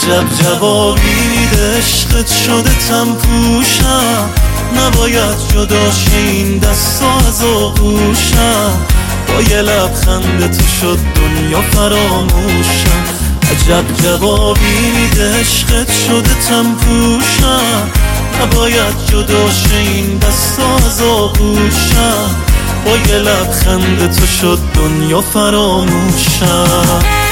عجب جوابی میده عشقت شده تم پوشم، نباید جدا شه این دستا از آغوشم، با یه لبخند تو شد دنیا فراموشم. عجب جوابی میده عشقت شده تم پوشم، نباید جدا شه این دستا از آغوشم، با یه لبخند تو شد دنیا فراموشم.